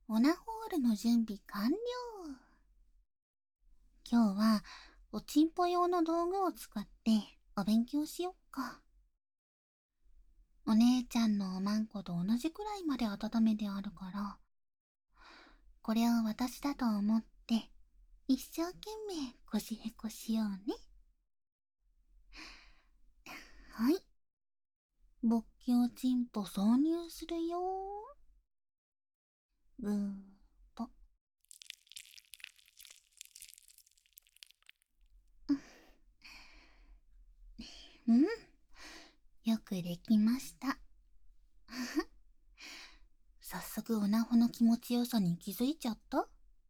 オナホールの準備完了。今日はおちんぽ用の道具を使ってお勉強しよっか。お姉ちゃんのおまんこと同じくらいまで温めてあるから、これを私だと思って一生懸命腰へこしようね。はい。勃起おちんぽ挿入するよ。ぐーっと。うん。よくできました。早速オナホの気持ちよさに気づいちゃった？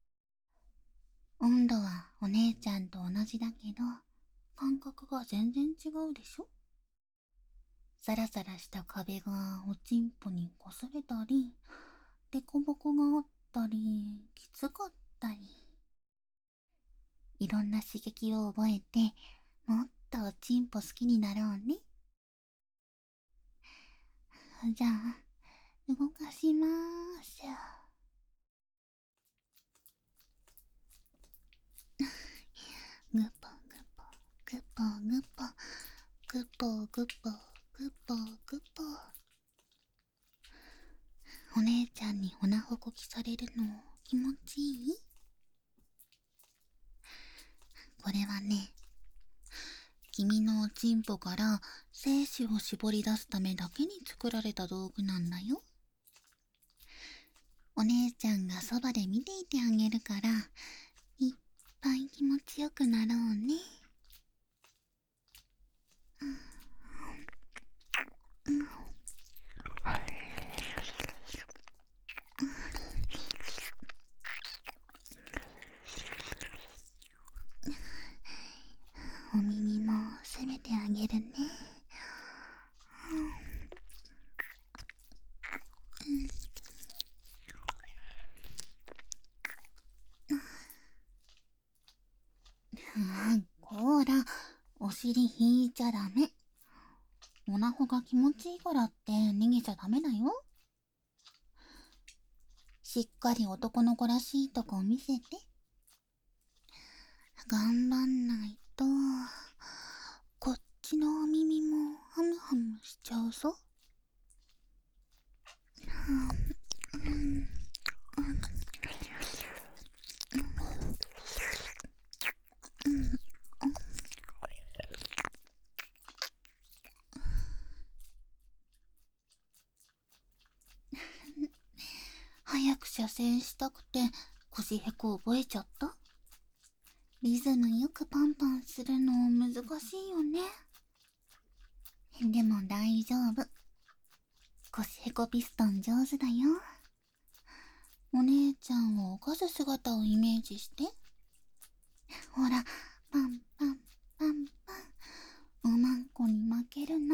温度はお姉ちゃんと同じだけど、感覚が全然違うでしょ？サラサラした壁がおちんぽに擦れたり、デコボコがあったり、きつかったり。いろんな刺激を覚えて、もっとおちんぽ好きになろうね。じゃあ、動かしまーす。グポグポ、グポグポ、グポグポ、グポグポ。お姉ちゃんにおなほこきされるの気持ちいい？これはね、君のおちんぽから精子を絞り出すためだけに作られた道具なんだよ。お姉ちゃんがそばで見ていてあげるから、いっぱい気持ちよくなろうね。お耳もせめてあげるね。こーら、お尻引いちゃダメ。おなほが気持ちいいからって逃げちゃダメだよ。しっかり男の子らしいとこ見せて。頑張んないと、こっちのお耳もハムハムしちゃうぞ。早く射精したくて腰へこ覚えちゃった？リズムよくパンパンするの難しいよね。でも大丈夫。腰へこピストン上手だよ。お姉ちゃんを犯す姿をイメージして。ほら、パンパンパンパン。おまんこに負けるな。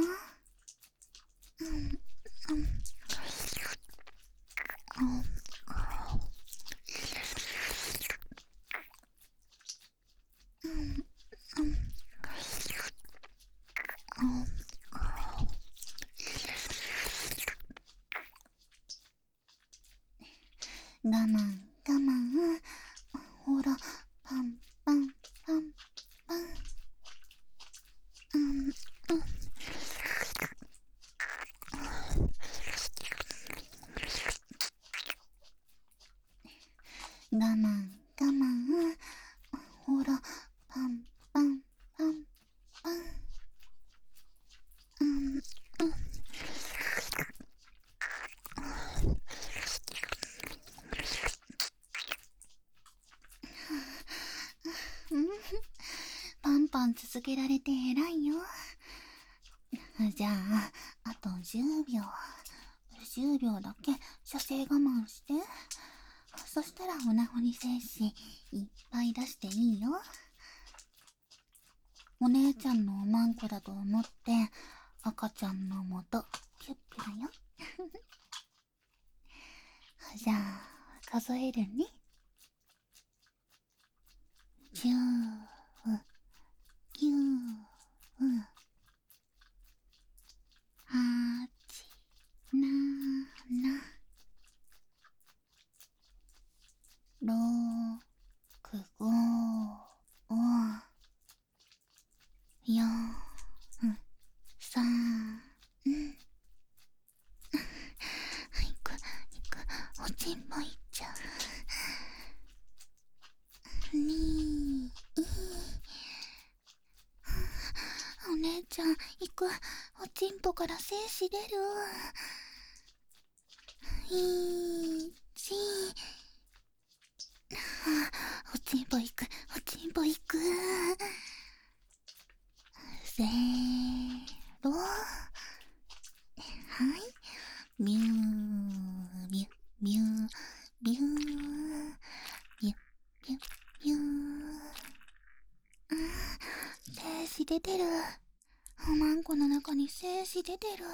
我慢我慢。ほら、パンパンパンパン。我慢我慢。ほら、パンパンパンパン。パンパン続けられて偉いよ。じゃあ、あと10秒。10秒だけ射精我慢して。そしたらおなほに精子いっぱい出していいよ。お姉ちゃんのおまんこだと思って赤ちゃんのもとピュッピュだよ。じゃあ数えるね。10、9、8、7、 ちんぽいっちゃう。にーい。お姉ちゃん行く。おちんぽから精子出る。いちおちんぽ行く。おちんぽ行く。せーろ。はい。ミューミュミューミューミュミュミュー。精子出てる。おまんこの中に精子出てる。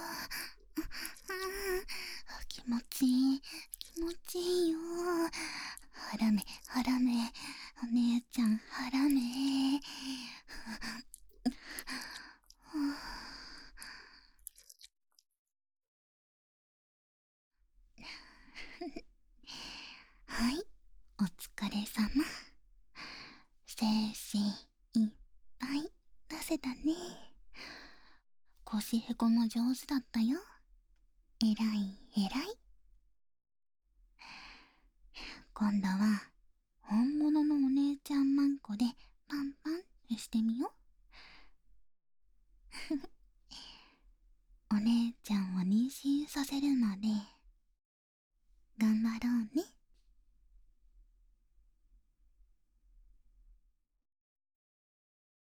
気持ちいい気持ちいいよ。はらめはらめ、お姉ちゃんはらめ。はい、お疲れさま。精子いっぱい出せたね。腰へこも上手だったよ。えらいえらい。今度は本物のお姉ちゃんマンコでパンパンしてみよう。お姉ちゃんを妊娠させるまで